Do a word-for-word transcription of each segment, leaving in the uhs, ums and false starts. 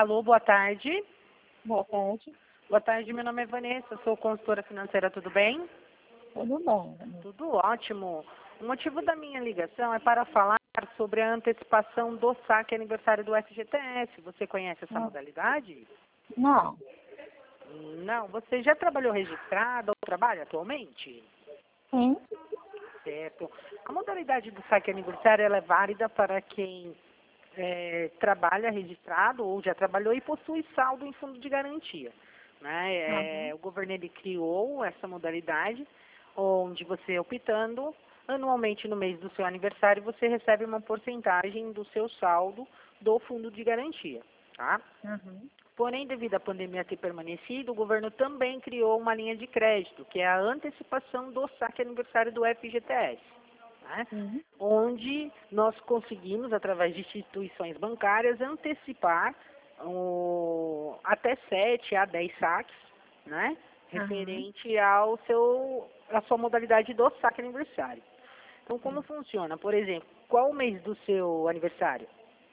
Alô, boa tarde. Boa tarde. Boa tarde, meu nome é Vanessa, sou consultora financeira, tudo bem? Tudo bom. Vanessa. Tudo ótimo. O motivo da minha ligação é para falar sobre a antecipação do saque aniversário do F G T S. Você conhece essa Não. modalidade? Não. Não. Você já trabalhou registrado ou trabalha atualmente? Sim. Certo. A modalidade do saque aniversário ela é válida para quem é, trabalha registrado ou já trabalhou e possui saldo em fundo de garantia. Né? É, Uhum. O governo ele criou essa modalidade onde você optando, anualmente no mês do seu aniversário, você recebe uma porcentagem do seu saldo do fundo de garantia. Tá? Uhum. Porém, devido à pandemia ter permanecido, o governo também criou uma linha de crédito, que é a antecipação do saque aniversário do F G T S. Né? Sim. Onde nós conseguimos, através de instituições bancárias, antecipar o, até sete a dez saques, né? Uhum. Referente ao seu, à sua modalidade do saque aniversário. Então, como funciona? Por exemplo, qual o mês do seu aniversário?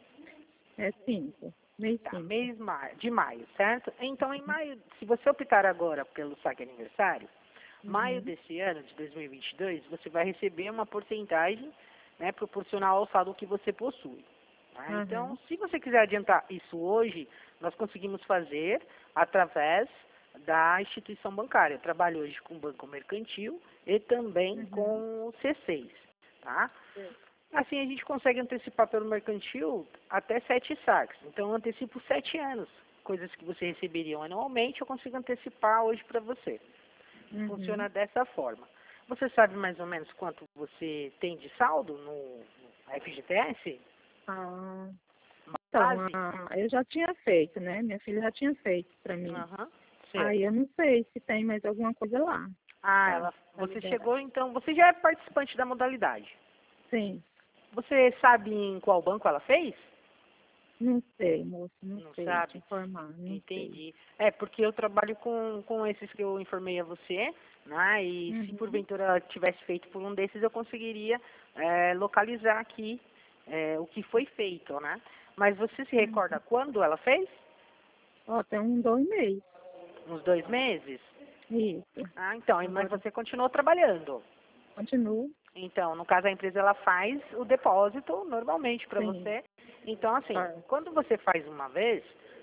É cinco. Mês Tá, cinco. mês ma- de maio, certo? Então, em maio, se você optar agora pelo saque aniversário, maio Uhum. desse ano, de dois mil e vinte e dois, você vai receber uma porcentagem, né, proporcional ao saldo que você possui. Tá? Então, Uhum. se você quiser adiantar isso hoje, nós conseguimos fazer através da instituição bancária. Eu trabalho hoje com o Banco Mercantil e também Uhum. com o C seis. Tá? Sim. Assim, a gente consegue antecipar pelo mercantil até sete saques. Então, eu antecipo sete anos. Coisas que você receberiam anualmente, eu consigo antecipar hoje para você. Uhum. Funciona dessa forma. Você sabe mais ou menos quanto você tem de saldo no, no F G T S? Ah, Uma então, base? ah, eu já tinha feito, né? Minha filha já tinha feito para mim. Aham, Aí certo. eu não sei se tem mais alguma coisa lá. Ah, Tá, ela, tá você liberado. chegou, então, você já é participante da modalidade. Sim. Você sabe em qual banco ela fez? Não sei, moço, não Não sei te sabe? informar, não sei. Entendi. É, porque eu trabalho com, com esses que eu informei a você, né? E se Uhum. porventura ela tivesse feito por um desses, eu conseguiria é, localizar aqui é, o que foi feito, né? Mas você se recorda Uhum. quando ela fez? Ó, tem um dois meses. Uns dois meses? Isso. Ah, então, mas Agora você continuou trabalhando. continuo. Então, no caso, a empresa ela faz o depósito normalmente para Sim. você. Então, assim, Tá. quando você faz uma vez,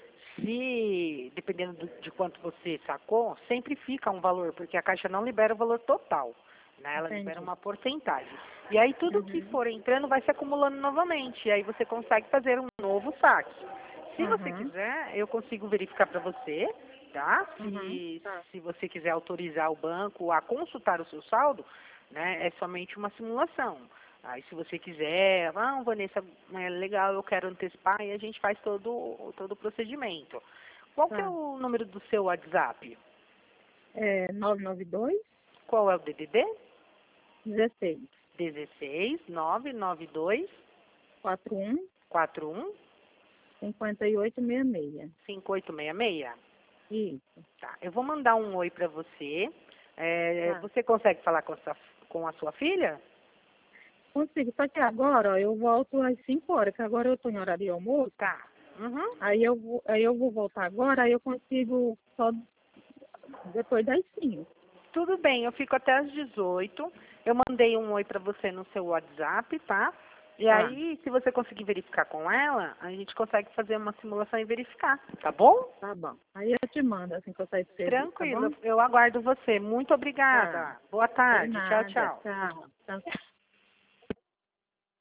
se, dependendo do- de quanto você sacou, sempre fica um valor, porque a Caixa não libera o valor total, né? Ela libera Entendi. uma porcentagem. E aí tudo que Uhum. for entrando vai se acumulando novamente, e aí você consegue fazer um novo saque. Se você Uhum. quiser, eu consigo verificar para você, tá? Uhum. Se, Tá. se você quiser autorizar o banco a consultar o seu saldo, né? É somente uma simulação. Aí se você quiser, ah, Vanessa, é legal, eu quero antecipar, e a gente faz todo, todo o procedimento. Qual que é Tá. o número do seu WhatsApp? É nove nove dois, Qual é o D D D? dezesseis, dezesseis nove nove dois quarenta e um, quatro um cinquenta e oito, sessenta e seis. cinco oito seis seis. Isso. Tá, eu vou mandar um oi para você. É, Tá. você consegue falar com a, sua, com a sua filha? Consigo. Só que agora, ó, eu volto às cinco horas, que agora eu tô em horário de almoço. Tá. Uhum. Aí eu vou, aí eu vou voltar agora, aí eu consigo só depois das cinco. Tudo bem, eu fico até às dezoito. Eu mandei um oi para você no seu WhatsApp, tá? E Tá. aí, se você conseguir verificar com ela, a gente consegue fazer uma simulação e verificar, tá bom? Tá bom. Aí eu te mando assim que eu sair do serviço, tá Tranquilo, bom? eu aguardo você. Muito Tá. obrigada. Boa De tarde. Tchau, nada. tchau. Tchau. Tchau.